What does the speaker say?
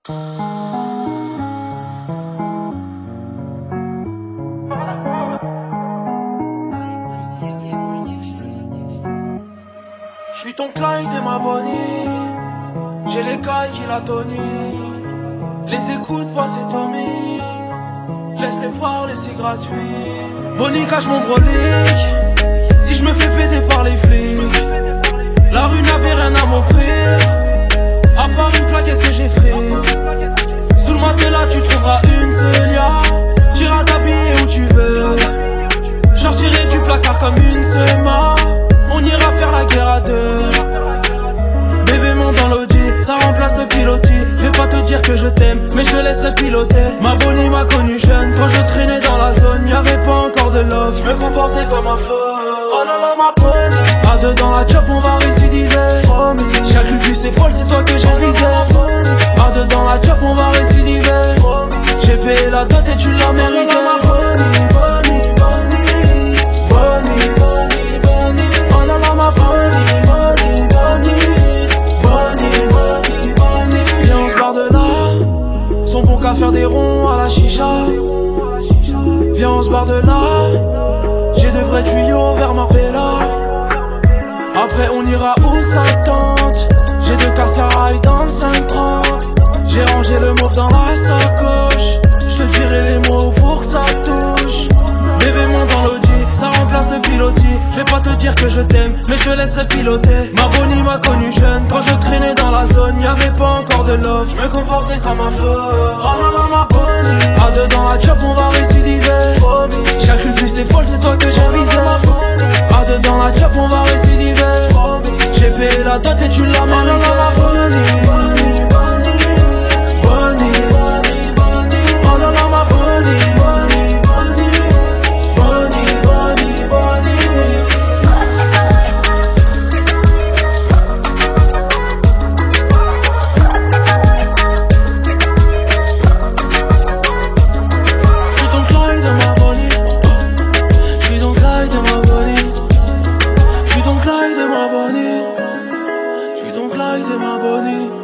J'suis ton Clyde et ma Bonnie. J'ai les cailles qui la tonit. Les écoutes pas c'est Tommy. Laisse-les parler c'est gratuit. Bonnie cache mon brolic. Si je me fais péter par les flics, la rue n'avait rien à m'offrir, à part une plaquette que j'ai faite. Sous le matelas tu trouveras une Celia. T'iras t'habiller où tu veux. Sortirai du placard comme une sema. On ira faire la guerre à deux. Bébé monte dans l'audi, ça remplace le pilotis. Je vais pas te dire que je t'aime, mais je te laisserai piloter. Ma Bonnie m'a connu jeune, quand je traînais dans la zone, y'avait pas encore de love, je me comportais comme un feu. Oh là là ma Bonnie, à deux dans la chop on va récidiver. Chaque plus c'est folle, c'est toi que j'ai visé. À deux dans la chop on va récidiver. J'ai payé la dot et tu l'as mérité. Qu'à faire des ronds à la chicha. Viens on se barre de là. J'ai de vrais tuyaux vers Marbella. Après on ira où ça tente. J'ai deux cascarailles dans le 530. J'ai rangé le mauve dans la sacoche. Je te dirai les mots pour que ça touche. Bébé monte dans l'audi, ça remplace le pilotis. Je vais pas te dire que je t'aime, mais je te laisserai piloter. Ma Bonnie m'a connu jeune, quand je traînais dans la zone, y'avait pas encore de love, je me comportais comme un feu. Oh là là ma Bonnie, à deux dans la chop on va récidiver. Chaque plus c'est folle, c'est toi que j'ai visé. À deux dans la chop on va récidiver. J'ai payé la dot et tu l'as mérité. Oh là là ma Bonnie, Bonnie, oh là là ma Bonnie. Clyde et ma Bonnie.